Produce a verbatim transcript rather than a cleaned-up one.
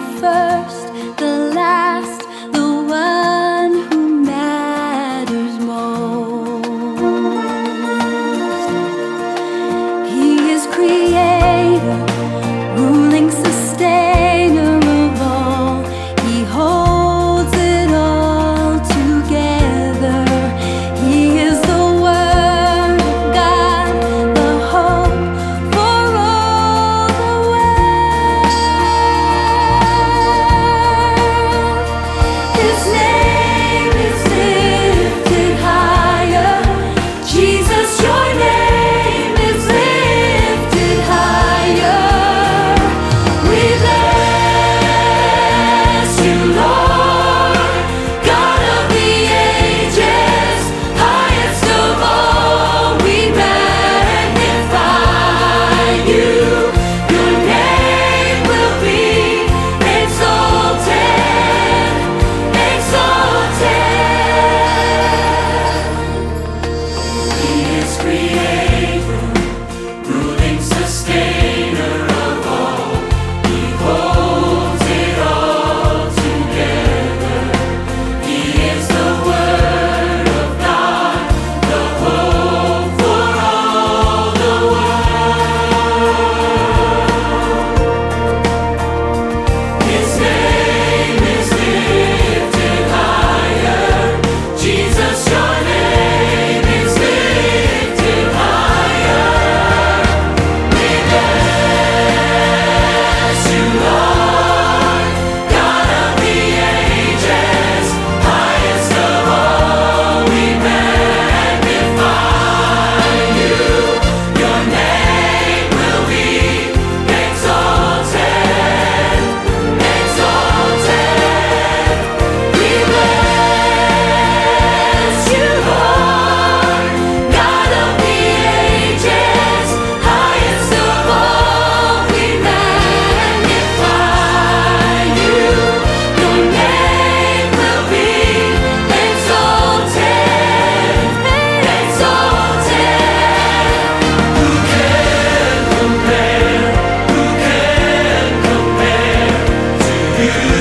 first, the last, the one who matters most. He is creator, ruling sustainer of all. He holds it all together. He is the Word of God, the hope for all the world. His name is lifted higher. Jesus, your name is lifted higher. We bless you, Lord, God of the ages, highest of all. We magnify you. Your name will be exalted, exalted. He is creator, ruling sustainer of all. He holds it all together. He is the Word of God, the hope for all the world. His name is lifted higher. Jesus, your name is lifted higher. We bless you, Lord, God of the ages, highest of all. We magnify you. Your name will be exalted, exalted. We bless you, Lord, God of the ages, highest of all. We magnify you. Your name will be exalted, exalted. Who can compare? Who can compare to you?